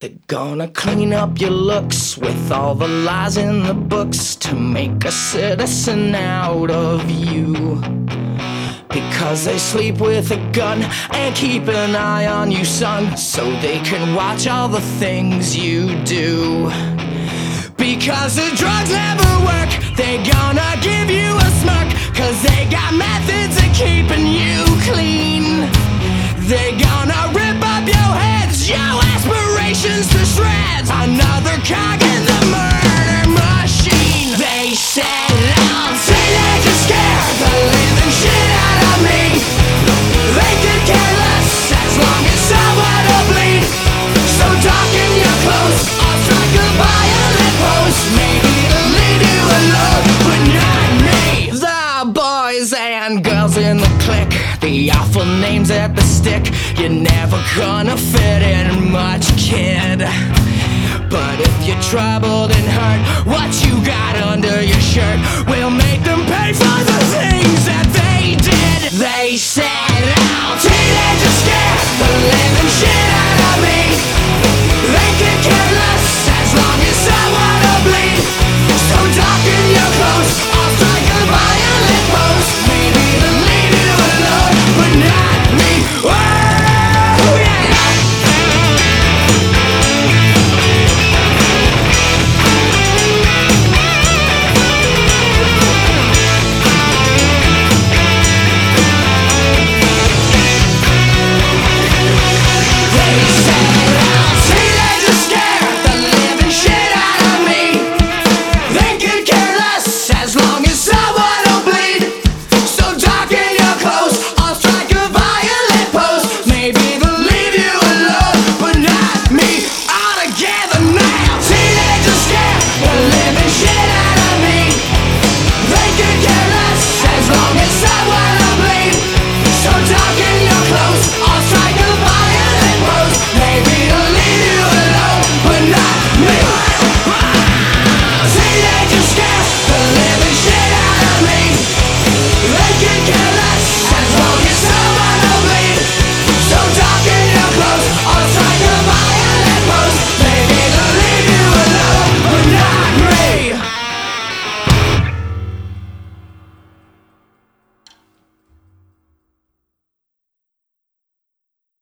They're gonna clean up your looks with all the lies in the books to make a citizen out of you. Because they sleep with a gun and keep an eye on you, son, so they can watch all the things you do. Because the drugs never work, they gonna give you a smirk, cause they got methods of keeping you clean. They gonna rip up your heads, your aspirations to shreds, another cog in the murder machine. They said I'll teenage and scare the living shit out of me. They could care less as long as someone will bleed. So darken your clothes or strike a violent pose. Maybe it'll lead you alone, but not me. The boys and girls in the clique, the awful names at the stick. You're never gonna fit in much, kid. But if you're troubled and hurt, what you got under your shirt will make the